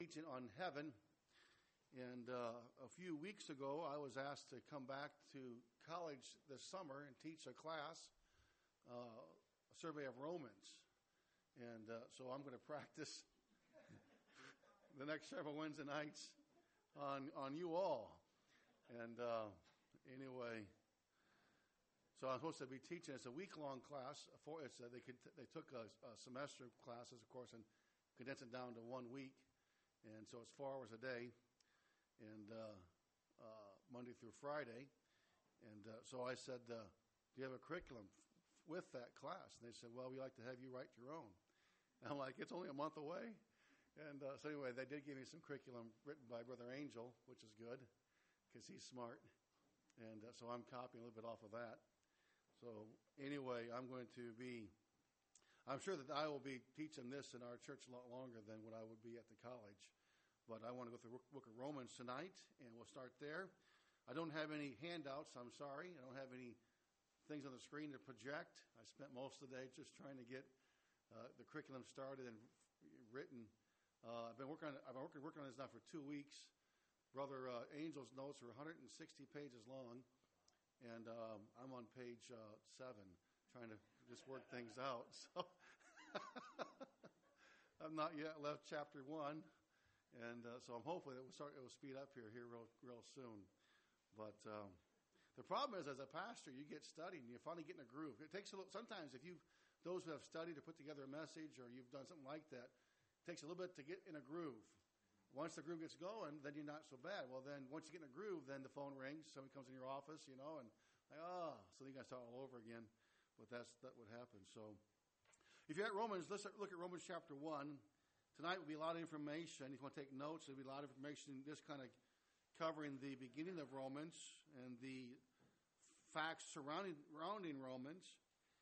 teaching on heaven. And a few weeks ago, I was asked to come back to college this summer and teach a class, a survey of Romans. And so I'm going to practice the next several Wednesday nights on you all. And anyway, so I'm supposed to be teaching. It's a week-long class. They took a semester of classes, of course, and condensed it down to 1 week. And so it's 4 hours a day, and Monday through Friday. And so I said, do you have a curriculum with that class? And they said, well, we'd like to have you write your own. And I'm like, it's only a month away? And so anyway, they did give me some curriculum written by Brother Angel, which is good, because he's smart. And so I'm copying a little bit off of that. So anyway, I'm sure that I will be teaching this in our church a lot longer than what I would be at the college. But I want to go through the book of Romans tonight, and we'll start there. I don't have any handouts, I'm sorry. I don't have any things on the screen to project. I spent most of the day just trying to get the curriculum started and written. I've been working on this now for 2 weeks. Brother Angel's notes are 160 pages long, and I'm on page 7, trying to just work things out. So I've not yet left chapter 1, and so I'm hoping it will speed up here real soon. But the problem is, as a pastor, you get studied and you finally get in a groove. It takes a little. Sometimes, those who have studied or put together a message, or you've done something like that, it takes a little bit to get in a groove. Once the groove gets going, then you're not so bad. Well, then once you get in a groove, then the phone rings. Somebody comes in your office, and like, so you got to start all over again. But that's what happens. So, if you're at Romans, let's look at Romans chapter 1. Tonight will be a lot of information. If you want to take notes, there'll be a lot of information just kind of covering the beginning of Romans and the facts surrounding Romans.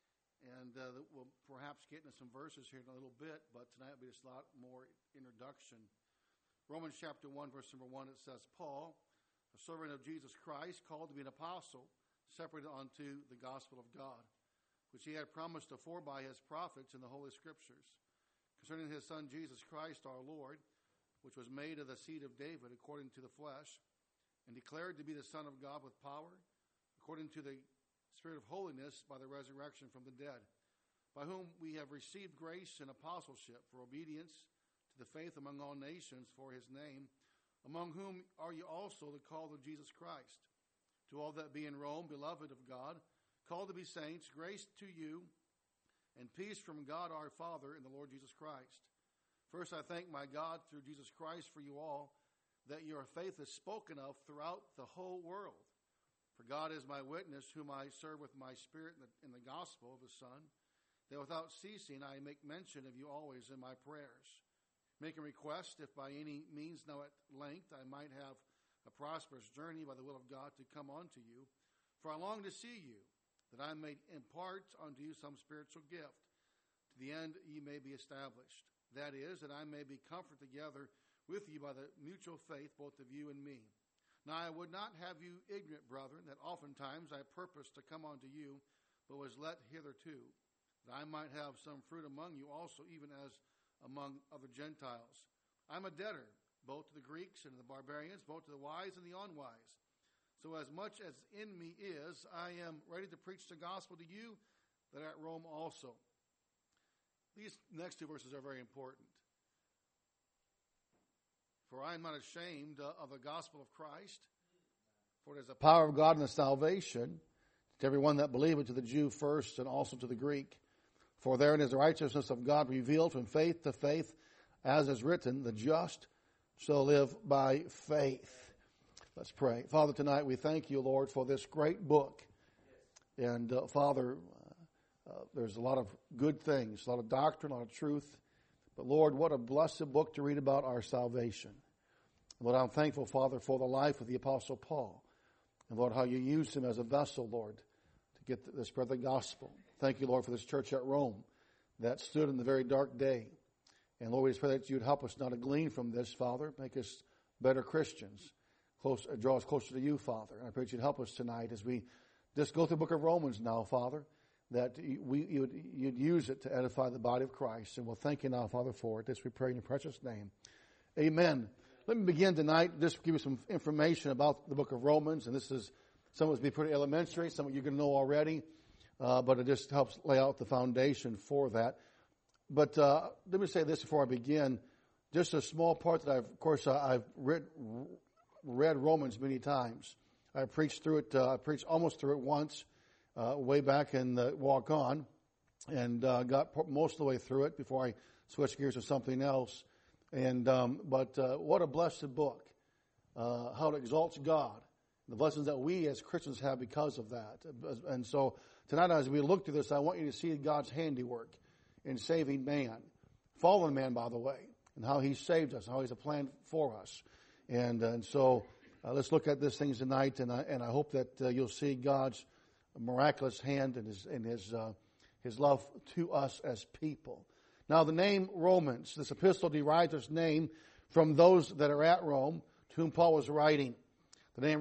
And we'll perhaps get into some verses here in a little bit, but tonight will be just a lot more introduction. Romans chapter 1, verse number 1, it says, Paul, a servant of Jesus Christ, called to be an apostle, separated unto the gospel of God, which he had promised afore by his prophets in the Holy Scriptures, concerning his Son Jesus Christ our Lord, which was made of the seed of David according to the flesh, and declared to be the Son of God with power, according to the Spirit of holiness by the resurrection from the dead, by whom we have received grace and apostleship for obedience to the faith among all nations for his name, among whom are you also the called of Jesus Christ. To all that be in Rome, beloved of God, called to be saints, grace to you and peace from God our Father and the Lord Jesus Christ. First, I thank my God through Jesus Christ for you all, that your faith is spoken of throughout the whole world. For God is my witness, whom I serve with my spirit in the gospel of his Son, that without ceasing I make mention of you always in my prayers, making request, if by any means now at length I might have a prosperous journey by the will of God to come unto you. For I long to see you, that I may impart unto you some spiritual gift, to the end ye may be established. That is, that I may be comforted together with you by the mutual faith, both of you and me. Now I would not have you ignorant, brethren, that oftentimes I purposed to come unto you, but was let hitherto, that I might have some fruit among you also, even as among other Gentiles. I am a debtor, both to the Greeks and to the barbarians, both to the wise and the unwise. So as much as in me is, I am ready to preach the gospel to you that are at Rome also. These next two verses are very important. For I am not ashamed of the gospel of Christ, for it is the power of God and the salvation to everyone that believeth, to the Jew first and also to the Greek. For therein is the righteousness of God revealed from faith to faith, as is written, the just shall live by faith. Let's pray. Father, tonight we thank you, Lord, for this great book. And Father, there's a lot of good things, a lot of doctrine, a lot of truth. But Lord, what a blessed book to read about our salvation. Lord, I'm thankful, Father, for the life of the Apostle Paul. And Lord, how you used him as a vessel, Lord, to get the spread the gospel. Thank you, Lord, for this church at Rome that stood in the very dark day. And Lord, we just pray that you'd help us now to glean from this, Father. Make us better Christians. Draw us closer to you, Father. And I pray that you'd help us tonight as we just go through the book of Romans now, Father, that you'd use it to edify the body of Christ. And we'll thank you now, Father, for it. This we pray in your precious name. Amen. Let me begin tonight, just give you some information about the book of Romans. And this is, some of it will be pretty elementary, some of you are going to know already. But it just helps lay out the foundation for that. But let me say this before I begin. Just a small part that I've read Romans many times. I preached through it. I preached almost through it once, way back in the Walk On, and got most of the way through it before I switched gears to something else. And but what a blessed book! How it exalts God, the blessings that we as Christians have because of that. And so tonight, as we look through this, I want you to see God's handiwork in saving man, fallen man, by the way, and how He saved us, how He's a plan for us. And so let's look at these things tonight, and I hope that you'll see God's miraculous hand and His love to us as people. Now, the name Romans, this epistle derives its name from those that are at Rome, to whom Paul was writing. The name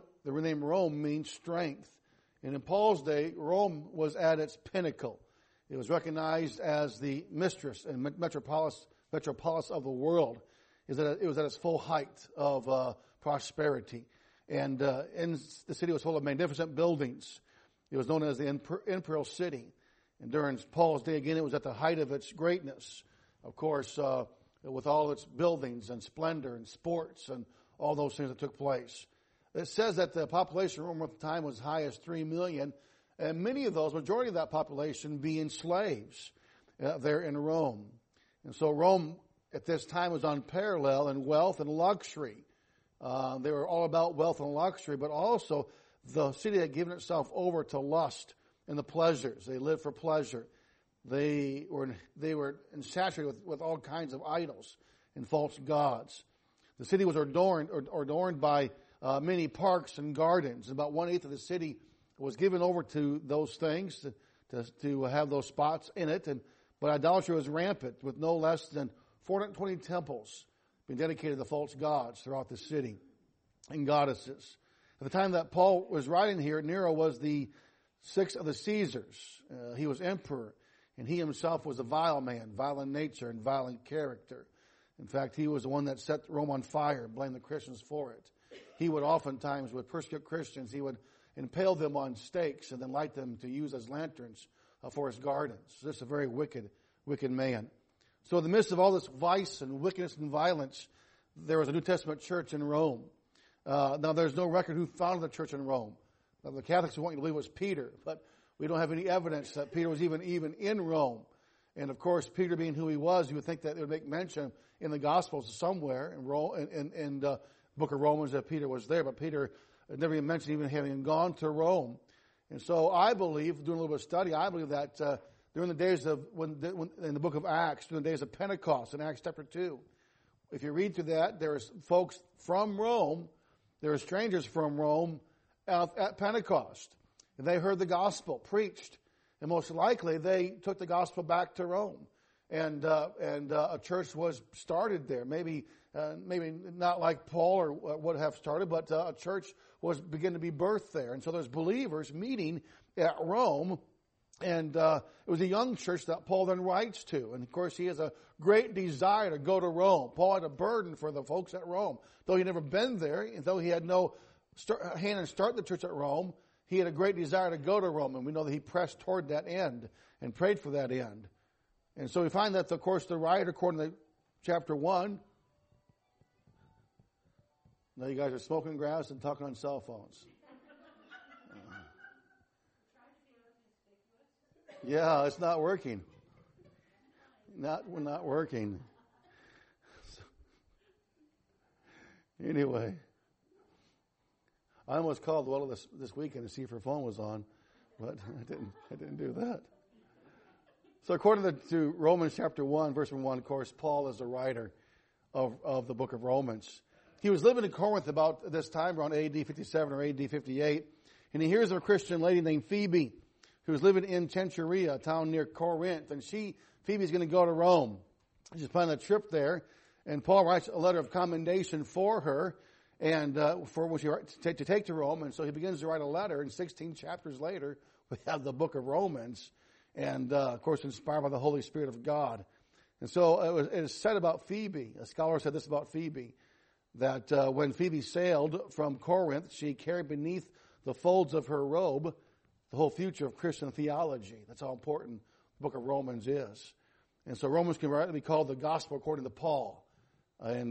Rome means strength. And in Paul's day, Rome was at its pinnacle. It was recognized as the mistress and metropolis of the world. It was at its full height of prosperity. And in the city was full of magnificent buildings. It was known as the imperial city. And during Paul's day, again, it was at the height of its greatness. Of course, with all its buildings and splendor and sports and all those things that took place. It says that the population of Rome at the time was as high as 3 million. And many of those, majority of that population, being slaves there in Rome. And so Rome at this time was unparalleled in wealth and luxury. They were all about wealth and luxury, but also the city had given itself over to lust and the pleasures. They lived for pleasure. They were saturated with all kinds of idols and false gods. The city was adorned by many parks and gardens. About 1/8 of the city was given over to those things to have those spots in it. But idolatry was rampant, with no less than 420 temples being dedicated to false gods throughout the city and goddesses. At the time that Paul was writing here, Nero was the sixth of the Caesars. He was emperor, and he himself was a vile man, violent nature and violent character. In fact, he was the one that set Rome on fire and blamed the Christians for it. He would oftentimes, with persecute Christians, he would impale them on stakes and then light them to use as lanterns for his gardens. This is a very wicked man. So in the midst of all this vice and wickedness and violence, there was a New Testament church in Rome. Now, there's no record who founded the church in Rome. Now, the Catholics want you to believe it was Peter, but we don't have any evidence that Peter was even in Rome. And of course, Peter being who he was, you would think that it would make mention in the Gospels somewhere in the book of Romans that Peter was there, but Peter never even mentioned even having gone to Rome. And so I believe, doing a little bit of study, I believe that during the days of, in the book of Acts, during the days of Pentecost, in Acts chapter 2, if you read through that, there's folks from Rome, there are strangers from Rome at Pentecost. And they heard the gospel preached. And most likely they took the gospel back to Rome. And a church was started there. Maybe not like Paul or would have started, but a church was beginning to be birthed there. And so there's believers meeting at Rome. And it was a young church that Paul then writes to. And of course, he has a great desire to go to Rome. Paul had a burden for the folks at Rome. Though he'd never been there, and though he had no hand in starting the church at Rome, he had a great desire to go to Rome. And we know that he pressed toward that end and prayed for that end. And so we find that, of course, the writer, according to chapter 1, now you guys are smoking grass and talking on cell phones. Yeah, it's not working. We're not working. Anyway, I almost called Willa this weekend to see if her phone was on, but I didn't do that. So according to Romans chapter 1, verse 1, of course, Paul is the writer of the book of Romans. He was living in Corinth about this time, around AD 57 or AD 58, and he hears of a Christian lady named Phoebe, who was living in Cenchrea, a town near Corinth, and Phoebe's going to go to Rome. She's planning a trip there, and Paul writes a letter of commendation for her, and for which to take to Rome, and so he begins to write a letter, and 16 chapters later, we have the book of Romans, and of course inspired by the Holy Spirit of God. And so it is said about Phoebe, a scholar said this about Phoebe, that when Phoebe sailed from Corinth, she carried beneath the folds of her robe the whole future of Christian theology. That's how important the book of Romans is. And so Romans can rightly be called the gospel according to Paul. And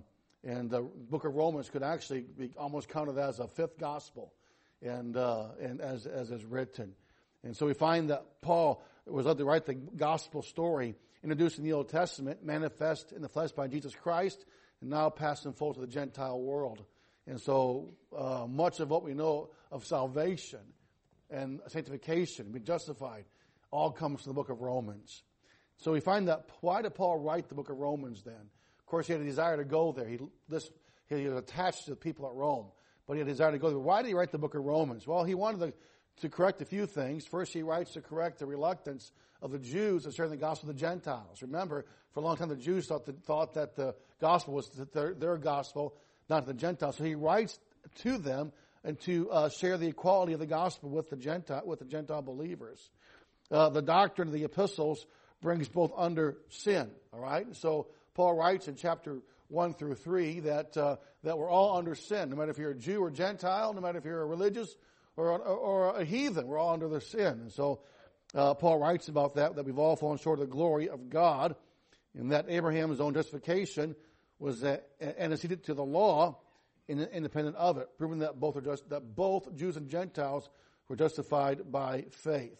the book of Romans could actually be almost counted as a fifth gospel, and as is written. And so we find that Paul was led to write the gospel story introduced in the Old Testament, manifest in the flesh by Jesus Christ, and now passed in full to the Gentile world. And so much of what we know of salvation and sanctification, being justified, all comes from the book of Romans. So we find that, why did Paul write the book of Romans then? Of course, he had a desire to go there. He was attached to the people at Rome, but he had a desire to go there. Why did he write the book of Romans? Well, he wanted to correct a few things. First, he writes to correct the reluctance of the Jews in sharing the gospel with the Gentiles. Remember, for a long time, the Jews thought that the gospel was their gospel, not the Gentiles. So he writes to them and to share the equality of the gospel with the Gentile believers. The doctrine of the epistles brings both under sin. All right, so Paul writes in chapter 1 through 3 that we're all under sin, no matter if you're a Jew or Gentile, no matter if you're a religious or a heathen, we're all under the sin. And so Paul writes about that we've all fallen short of the glory of God, and that Abraham's own justification was antecedent to the law, independent of it, proving that both Jews and Gentiles were justified by faith.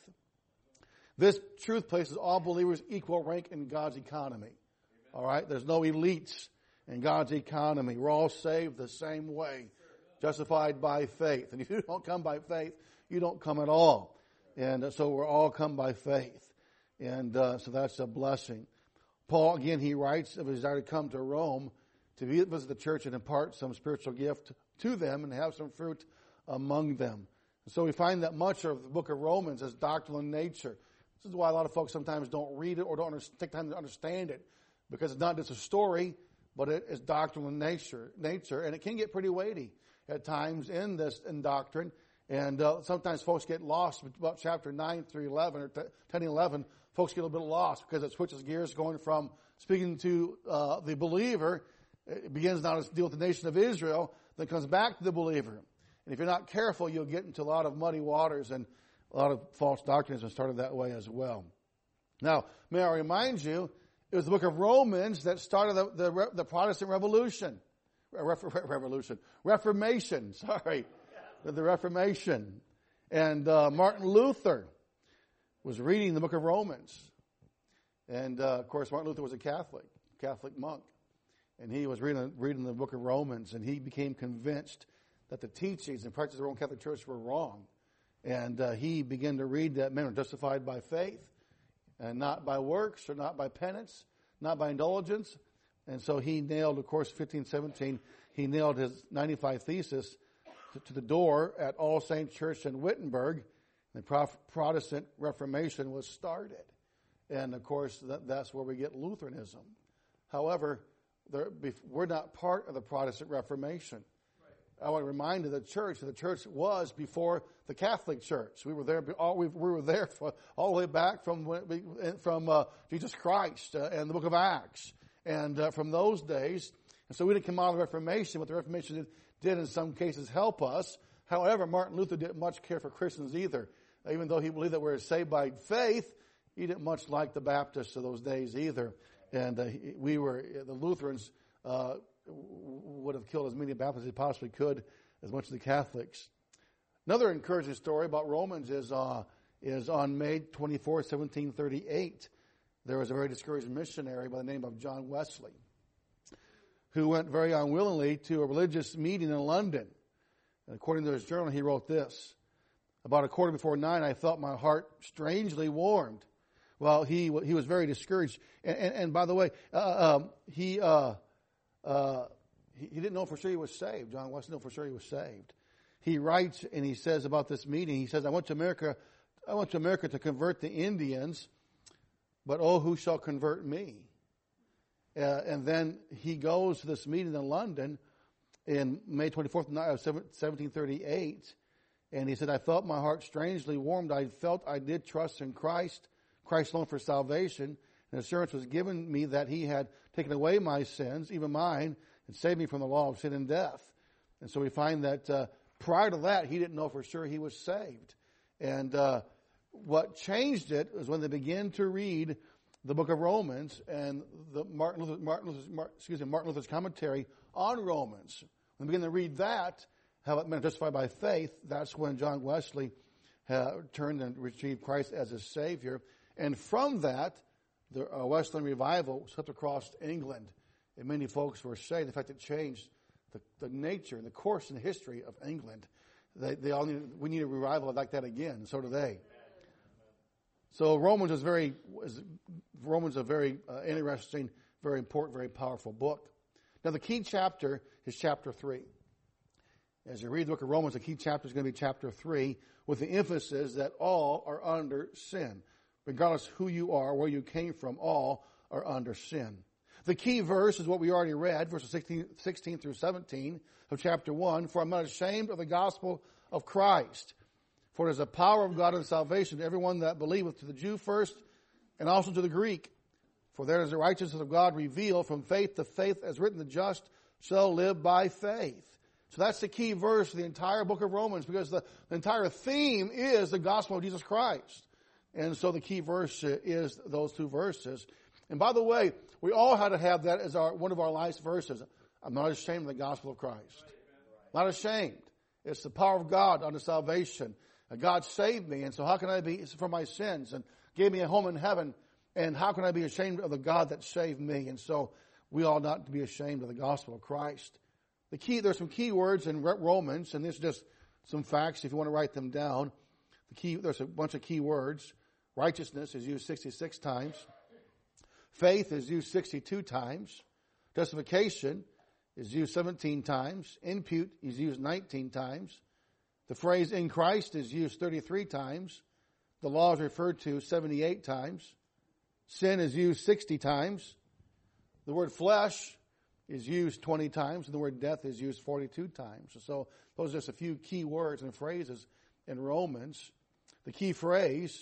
This truth places all believers equal rank in God's economy. All right? There's no elites in God's economy. We're all saved the same way, justified by faith. And if you don't come by faith, you don't come at all. And so we're all come by faith. And so that's a blessing. Paul, again, he writes of his desire to come to Rome to visit the church and impart some spiritual gift to them and have some fruit among them. And so we find that much of the book of Romans is doctrinal in nature. This is why a lot of folks sometimes don't read it or don't take time to understand it, because it's not just a story, but it is doctrinal in nature, and it can get pretty weighty at times in doctrine. And sometimes folks get lost about chapter 9 through 11 or 10 and 11. Folks get a little bit lost because it switches gears, going from speaking to the believer. It begins now to deal with the nation of Israel, then comes back to the believer. And if you're not careful, you'll get into a lot of muddy waters, and a lot of false doctrines have started that way as well. Now, may I remind you, it was the book of Romans that started the Protestant Revolution. Reformation, sorry. The Reformation. And Martin Luther was reading the book of Romans. And, of course, Martin Luther was a Catholic monk. And he was reading the book of Romans, and he became convinced that the teachings and practices of the Roman Catholic Church were wrong. And he began to read that men are justified by faith and not by works or not by penance, not by indulgence. And so he nailed, of course, 1517, he nailed his 95 Thesis to the door at All Saints Church in Wittenberg. The Protestant Reformation was started. And, of course, that's where we get Lutheranism. However, we're not part of the Protestant Reformation. I want to remind you that the church was before the Catholic Church. We were there. We were there all the way back from Jesus Christ and the Book of Acts, and from those days. And so we didn't come out of the Reformation. What the Reformation did in some cases help us. However, Martin Luther didn't much care for Christians either. Even though he believed that we're saved by faith, he didn't much like the Baptists of those days either. And the Lutherans would have killed as many Baptists as they possibly could, as much as the Catholics. Another encouraging story about Romans is on May 24, 1738. There was a very discouraged missionary by the name of John Wesley, who went very unwillingly to a religious meeting in London. And according to his journal, he wrote this: "About 9:15, I felt my heart strangely warmed." Well, he was very discouraged. And by the way, he didn't know for sure he was saved. John Wesley didn't know for sure he was saved. He writes and he says about this meeting, he says, I went to America to convert the Indians, but oh, who shall convert me? And then he goes to this meeting in London in May 24th, 1738, and he said, I felt my heart strangely warmed. I felt I did trust in Christ alone for salvation, An assurance was given me that he had taken away my sins, even mine, and saved me from the law of sin and death. And so we find that prior to that, he didn't know for sure he was saved. And what changed it was when they began to read the book of Romans and the Martin Luther's commentary on Romans. When they began to read that, how it meant justified by faith, that's when John Wesley turned and received Christ as his Savior. And from that, the Wesleyan revival swept across England, and many folks were saved. In fact, it changed the nature and the course and the history of England. We need a revival like that again, and so do they. So Romans is a very interesting, very important, very powerful book. Now the key chapter is chapter 3. As you read the book of Romans, the key chapter is going to be chapter 3, with the emphasis that all are under sin. Regardless who you are, where you came from, all are under sin. The key verse is what we already read, verses 16 through 17 of chapter 1. For I'm not ashamed of the gospel of Christ, for it is the power of God and salvation to everyone that believeth, to the Jew first, and also to the Greek. For there is the righteousness of God revealed from faith to faith, as written, the just shall live by faith. So that's the key verse of the entire book of Romans, because the entire theme is the gospel of Jesus Christ. And so the key verse is those two verses. And by the way, we all had to have that as one of our life's verses. I'm not ashamed of the gospel of Christ. Not ashamed. It's the power of God unto salvation. God saved me, and so how can I be from my sins and gave me a home in heaven? And how can I be ashamed of the God that saved me? And so we ought not to be ashamed of the gospel of Christ. There's some key words in Romans, and this is just some facts if you want to write them down. There's a bunch of key words. Righteousness is used 66 times. Faith is used 62 times. Justification is used 17 times. Impute is used 19 times. The phrase in Christ is used 33 times. The law is referred to 78 times. Sin is used 60 times. The word flesh is used 20 times, and the word death is used 42 times. So those are just a few key words and phrases in Romans. The key phrase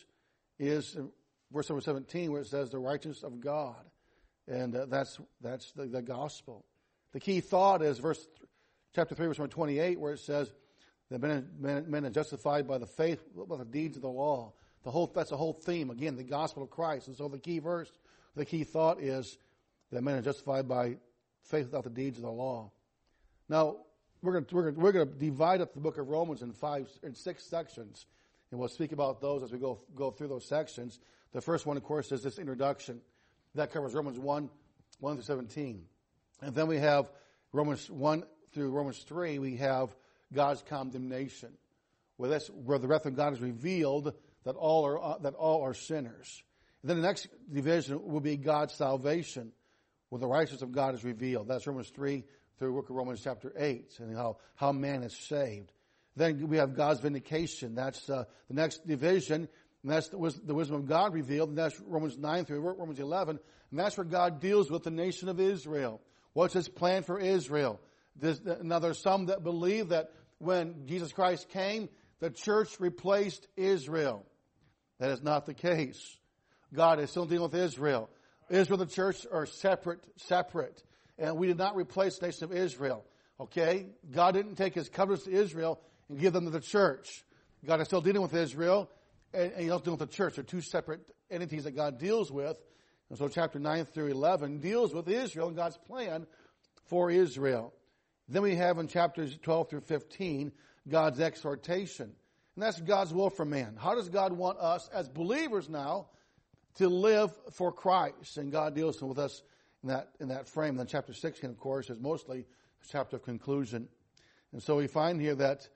is verse number 17, where it says the righteousness of God. And that's the gospel. The key thought is chapter 3, verse number 28, where it says that men are justified by the faith, by the deeds of the law. That's the whole theme. Again, the gospel of Christ. And so the key verse, the key thought is that men are justified by faith without the deeds of the law. Now, we're going to divide up the book of Romans in 6 sections. And we'll speak about those as we go through those sections. The first one, of course, is this introduction. That covers Romans 1 through 17. And then we have Romans 1 through Romans 3, we have God's condemnation, where the wrath of God is revealed that all are sinners. And then the next division will be God's salvation, where the righteousness of God is revealed. That's Romans 3 through the book of Romans chapter 8, and how man is saved. Then we have God's vindication. That's the next division, and that's the wisdom of God revealed. And that's Romans 9 through Romans 11. And that's where God deals with the nation of Israel. What's His plan for Israel? Now there's some that believe that when Jesus Christ came, the church replaced Israel. That is not the case. God is still dealing with Israel. Israel and the church are separate. And we did not replace the nation of Israel. Okay? God didn't take His covenants to Israel and give them to the church. God is still dealing with Israel, and He's also dealing with the church. They're two separate entities that God deals with. And so chapter 9 through 11 deals with Israel and God's plan for Israel. Then we have in chapters 12 through 15, God's exhortation. And that's God's will for man. How does God want us as believers now to live for Christ? And God deals with us in that frame. And then chapter 16, of course, is mostly a chapter of conclusion. And so we find here that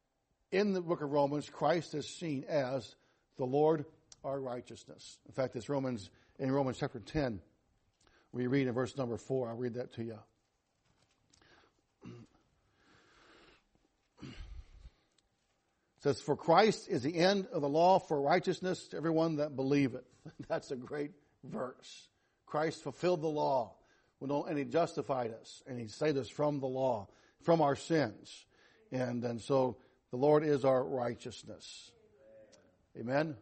in the book of Romans, Christ is seen as the Lord our righteousness. In fact, in Romans chapter 10, we read in verse number 4. I'll read that to you. It says, for Christ is the end of the law for righteousness to everyone that believeth. That's a great verse. Christ fulfilled the law, and He justified us, and He saved us from the law, from our sins. And so the Lord is our righteousness. Amen?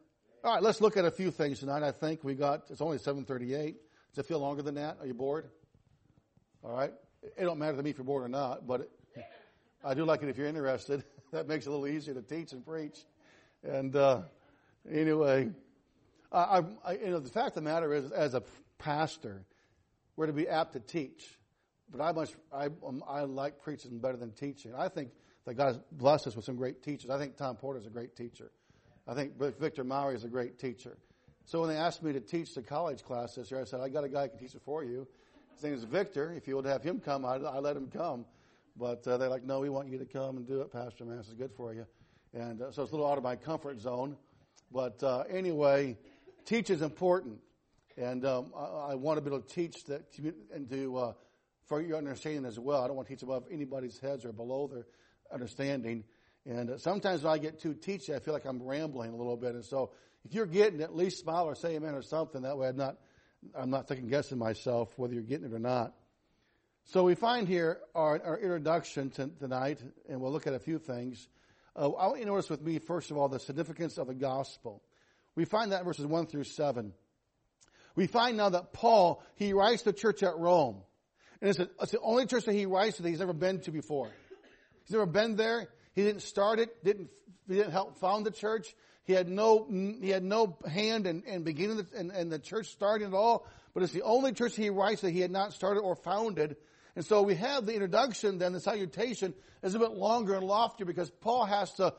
All right, let's look at a few things tonight. I think it's only 7:38. Does it feel longer than that? Are you bored? All right. It don't matter to me if you're bored or not, but I do like it if you're interested. That makes it a little easier to teach and preach. And anyway, the fact of the matter is, as a pastor, we're to be apt to teach. But I like preaching better than teaching. I think that God has blessed us with some great teachers. I think Tom Porter is a great teacher. I think Victor Maury is a great teacher. So when they asked me to teach the college class this year, I said, I got a guy who can teach it for you. His name is Victor. If you would have him come, I let him come. But they're like, no, we want you to come and do it, Pastor. Man, this is good for you. And so it's a little out of my comfort zone. But anyway, teach is important. And I want to be able to teach that and for your understanding as well. I don't want to teach above anybody's heads or below their understanding. And sometimes when I get too teachy, I feel like I'm rambling a little bit. And so if you're getting it, at least smile or say amen or something. That way I'm not second guessing myself whether you're getting it or not. So we find here our introduction tonight, and we'll look at a few things. I want you to notice with me, first of all, the significance of the gospel. We find that in verses 1 through 7. We find now that Paul, he writes to the church at Rome. And it's the only church that he writes to that he's never been to before. He's never been there. He didn't start it. He didn't help found the church. He had no hand in beginning and the church starting at all. But it's the only church he writes that he had not started or founded. And so we have the introduction, then the salutation is a bit longer and loftier because Paul has to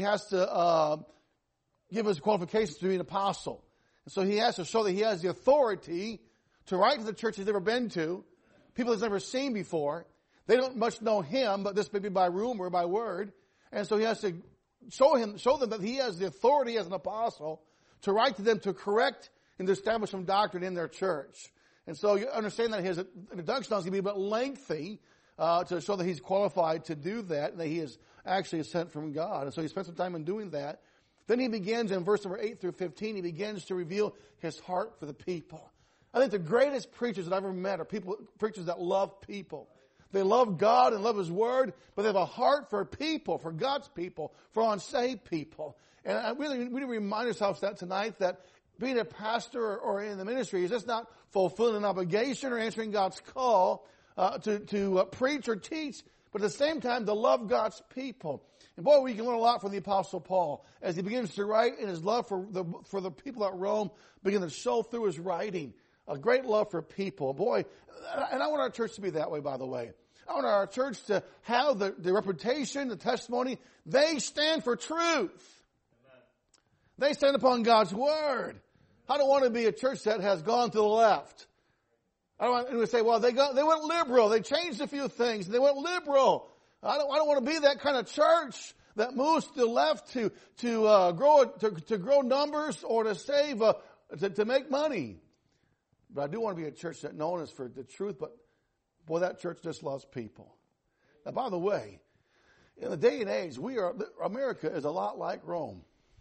give his qualifications to be an apostle. And so he has to show that he has the authority to write to the church he's never been to, people he's never seen before. They don't much know him, but this may be by rumor, by word. And so he has to show them that he has the authority as an apostle to write to them to correct and to establish some doctrine in their church. And so you understand that his introduction is going to be a bit lengthy to show that he's qualified to do that and that he is actually sent from God. And so he spent some time in doing that. Then he begins in verse number 8 through 15, he begins to reveal his heart for the people. I think the greatest preachers that I've ever met are preachers that love people. They love God and love His Word, but they have a heart for people, for God's people, for unsaved people. And we need to remind ourselves that tonight, that being a pastor or in the ministry is just not fulfilling an obligation or answering God's call to preach or teach, but at the same time to love God's people. And boy, we can learn a lot from the Apostle Paul as he begins to write, and his love for the people at Rome begins to show through his writing. A great love for people. Boy, and I want our church to be that way, by the way. I want our church to have the reputation, the testimony. They stand for truth. Amen. They stand upon God's Word. I don't want to be a church that has gone to the left. I don't want to say, well, they went liberal. They changed a few things. They went liberal. I don't want to be that kind of church that moves to the left to grow numbers or to save to make money. But I do want to be a church that known as for the truth, but boy, that church just loves people. Now, by the way, in the day and age, America is a lot like Rome.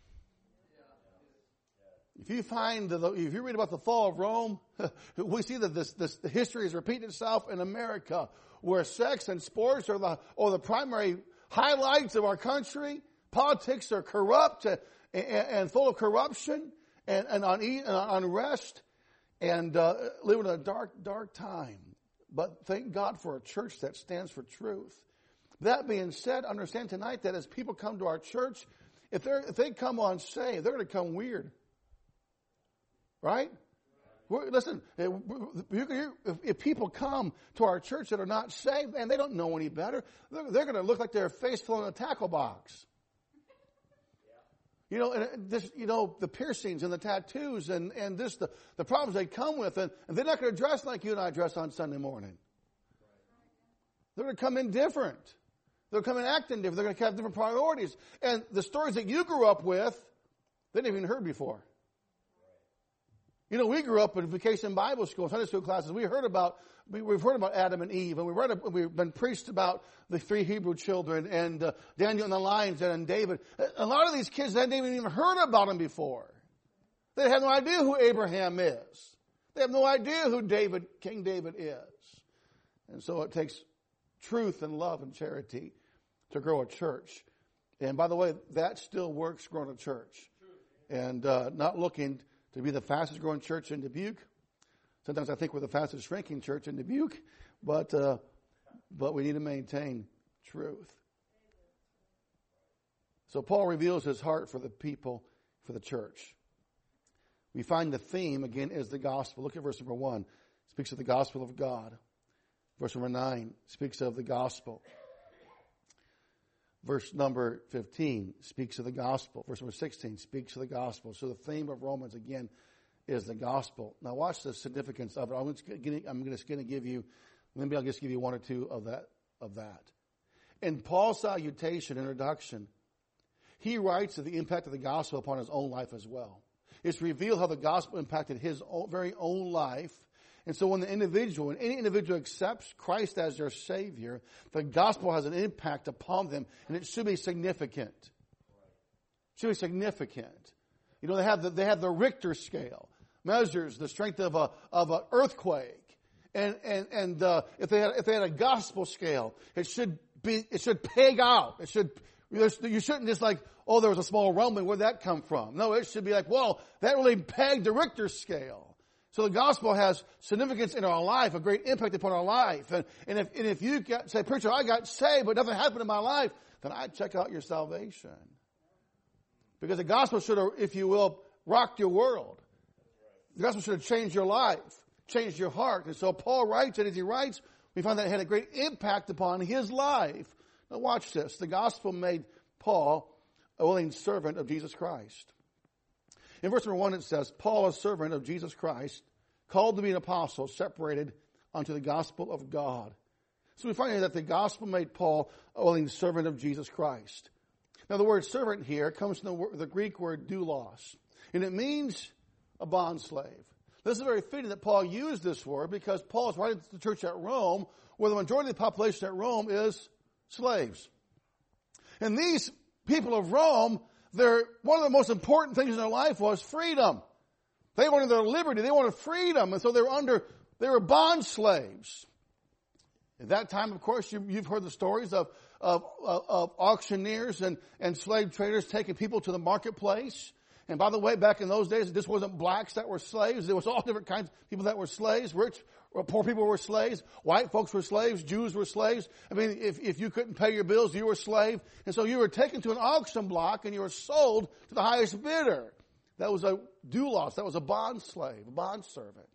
If you read about the fall of Rome, we see that the history is repeating itself in America, where sex and sports are the primary highlights of our country. Politics are corrupt and full of corruption and unrest. And living in a dark time. But thank God for a church that stands for truth. That being said, understand tonight that as people come to our church, if they come unsaved, they're going to come weird. Right? Listen, if people come to our church that are not saved, and they don't know any better, they're going to look like their face fell in a tackle box. The piercings and the tattoos and the problems they come with, and they're not going to dress like you and I dress on Sunday morning. They're going to come in different. They're going to come in acting different. They're going to have different priorities. And the stories that you grew up with, they didn't even heard before. We grew up in vacation Bible school, Sunday school classes. We've heard about Adam and Eve, and we've been preached about the 3 Hebrew children and Daniel and the lions and David. A lot of these kids hadn't even heard about him before. They have no idea who Abraham is. They have no idea who King David is. And so it takes truth and love and charity to grow a church. And by the way, that still works growing a church. And not looking to be the fastest growing church in Dubuque. Sometimes I think we're the fastest shrinking church in Dubuque, but we need to maintain truth. So Paul reveals his heart for the people, for the church. We find the theme, again, is the gospel. Look at verse number 1. It speaks of the gospel of God. Verse number 9 speaks of the gospel. Verse number 15 speaks of the gospel. Verse number 16 speaks of the gospel. So the theme of Romans, again, is the gospel. Now watch the significance of it. I'm just going to give you, maybe I'll just give you one or two of that. In Paul's salutation, introduction, he writes of the impact of the gospel upon his own life as well. It's revealed how the gospel impacted his very own life. And so when any individual accepts Christ as their Savior, the gospel has an impact upon them, and it should be significant. It should be significant. You know, they have the Richter scale, measures the strength of an earthquake. And if they had a gospel scale, it should peg out. You shouldn't just like, oh, there was a small rumbling. Where'd that come from? No, it should be like, well, that really pegged the Richter scale. So the gospel has significance in our life, a great impact upon our life. And if you say, preacher, I got saved, but nothing happened in my life, then I'd check out your salvation. Because the gospel should have, if you will, rocked your world. The gospel should have changed your life, changed your heart. And so Paul writes, and as he writes, we find that it had a great impact upon his life. Now watch this. The gospel made Paul a willing servant of Jesus Christ. In verse number 1 it says, Paul, a servant of Jesus Christ, called to be an apostle, separated unto the gospel of God. So we find here that the gospel made Paul a willing servant of Jesus Christ. Now the word servant here comes from the Greek word doulos, and it means a bondslave. This is very fitting that Paul used this word because Paul is writing to the church at Rome, where the majority of the population at Rome is slaves. And these people of Rome, one of the most important things in their life was freedom. They wanted their liberty. They wanted freedom. And so they were bond slaves. At that time, of course, you've heard the stories of auctioneers and slave traders taking people to the marketplace. And by the way, back in those days, this wasn't blacks that were slaves. There was all different kinds of people that were slaves. Rich or poor people were slaves. White folks were slaves. Jews were slaves. I mean, if you couldn't pay your bills, you were a slave. And so you were taken to an auction block and you were sold to the highest bidder. That was a doulos. That was a bond slave, a bond servant.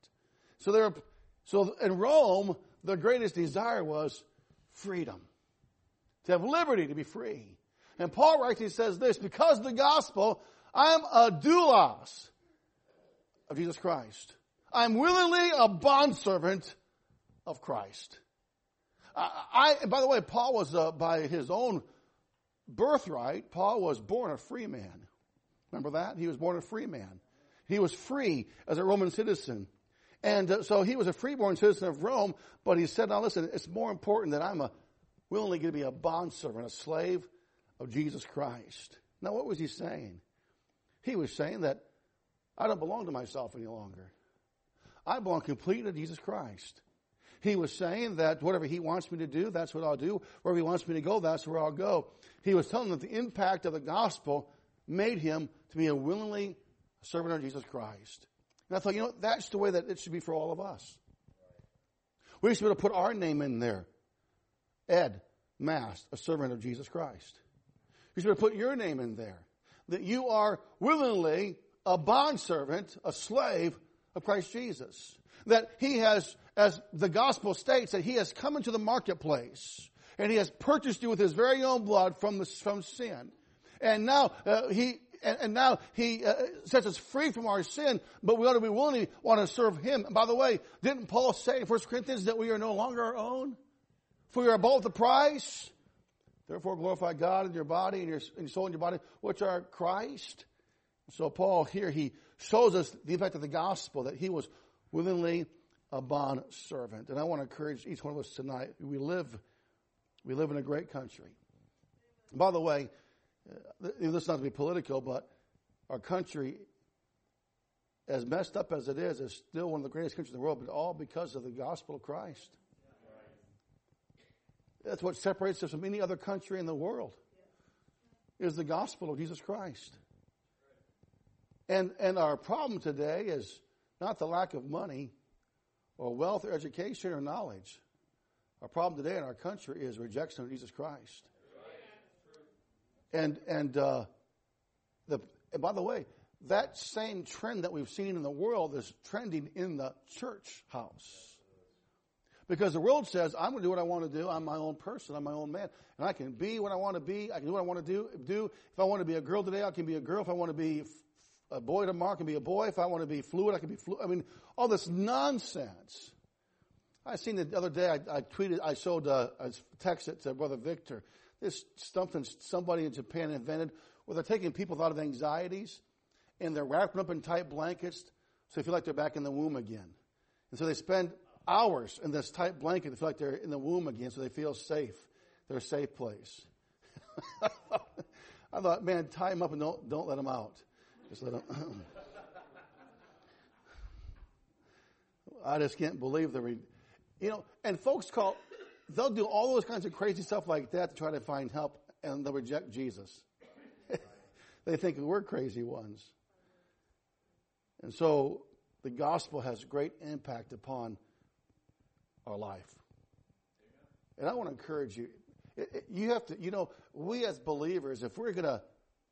So in Rome, their greatest desire was freedom. To have liberty, to be free. And Paul writes, he says this, because of the gospel, I'm a doulos of Jesus Christ. I'm willingly a bondservant of Christ. By the way, Paul was, by his own birthright, Paul was born a free man. Remember that? He was born a free man. He was free as a Roman citizen. And so he was a freeborn citizen of Rome, but he said, now listen, it's more important that I'm willingly going to be a bondservant, a slave of Jesus Christ. Now what was he saying? He was saying that I don't belong to myself any longer. I belong completely to Jesus Christ. He was saying that whatever he wants me to do, that's what I'll do. Wherever he wants me to go, that's where I'll go. He was telling them that the impact of the gospel made him to be a willingly servant of Jesus Christ. And I thought, that's the way that it should be for all of us. We should be able to put our name in there. Ed Mast, a servant of Jesus Christ. You should be able to put your name in there. That you are willingly a bondservant, a slave of Christ Jesus. That he has, as the gospel states, that he has come into the marketplace and he has purchased you with his very own blood from sin. And now he sets us free from our sin, but we ought to be willing to want to serve him. And by the way, didn't Paul say in 1 Corinthians that we are no longer our own? For we are bought with the price. Therefore glorify God in your body and your soul and your body, which are Christ. So Paul here, he shows us the impact of the gospel, that he was willingly a bond servant. And I want to encourage each one of us tonight. We live in a great country. By the way, this is not to be political, but our country, as messed up as it is still one of the greatest countries in the world, but all because of the gospel of Christ. That's what separates us from any other country in the world, is the gospel of Jesus Christ. And our problem today is not the lack of money or wealth or education or knowledge. Our problem today in our country is rejection of Jesus Christ. And by the way, that same trend that we've seen in the world is trending in the church house. Because the world says, I'm going to do what I want to do. I'm my own person. I'm my own man. And I can be what I want to be. I can do what I want to do. If I want to be a girl today, I can be a girl. If I want to be a boy tomorrow, I can be a boy. If I want to be fluid, I can be fluid. I mean, all this nonsense. I seen the other day, I tweeted, I showed a text it to Brother Victor. This something somebody in Japan invented where they're taking people out of anxieties and they're wrapping them up in tight blankets so they feel like they're back in the womb again. And so they spend hours in this tight blanket to feel like they're in the womb again so they feel safe. They're a safe place. I thought, man, tie them up and don't let them out. Just let them. I just can't believe and folks they'll do all those kinds of crazy stuff like that to try to find help, and they'll reject Jesus. They think we're crazy ones. And so the gospel has great impact upon our life. And I want to encourage you. You have to, we as believers, if we're not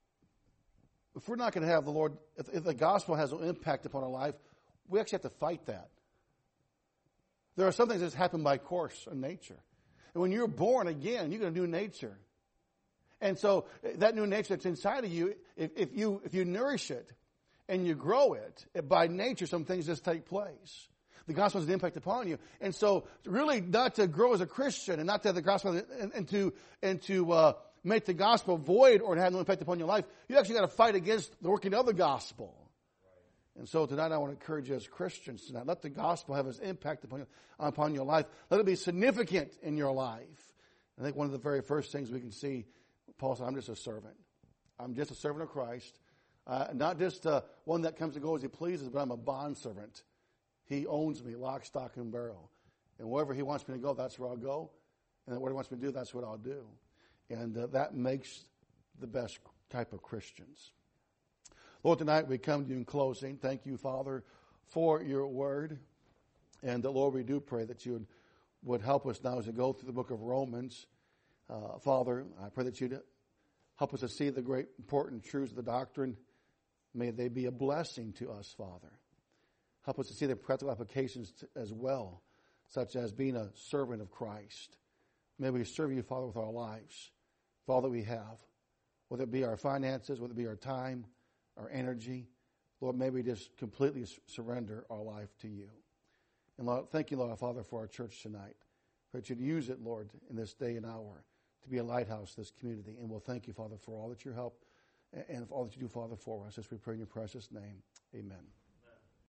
going to have the Lord, if the gospel has no impact upon our life, we actually have to fight that. There are some things that happen by course in nature. And when you're born again, you get a new nature. And so that new nature that's inside of you, if you nourish it and you grow it, by nature some things just take place. The gospel has an impact upon you. And so really not to grow as a Christian and not to have the gospel and to make the gospel void or have no impact upon your life, you actually got to fight against the working of the gospel. And so tonight I want to encourage you as Christians tonight. Let the gospel have its impact upon your life. Let it be significant in your life. I think one of the very first things we can see, Paul said, I'm just a servant. I'm just a servant of Christ. Not just one that comes and goes as he pleases, but I'm a bondservant. He owns me, lock, stock, and barrel. And wherever he wants me to go, that's where I'll go. And what he wants me to do, that's what I'll do. And that makes the best type of Christians. Lord, tonight we come to you in closing. Thank you, Father, for your word. And Lord, we do pray that you would help us now as we go through the book of Romans. Father, I pray that you'd help us to see the great important truths of the doctrine. May they be a blessing to us, Father. Help us to see the practical applications as well, such as being a servant of Christ. May we serve you, Father, with our lives, with all that we have, whether it be our finances, whether it be our time, our energy. Lord, may we just completely surrender our life to you. And Lord, thank you, Lord, Father, for our church tonight. Pray that you'd use it, Lord, in this day and hour to be a lighthouse to this community. And we'll thank you, Father, for all that you help and all that you do, Father, for us. As we pray in your precious name. Amen.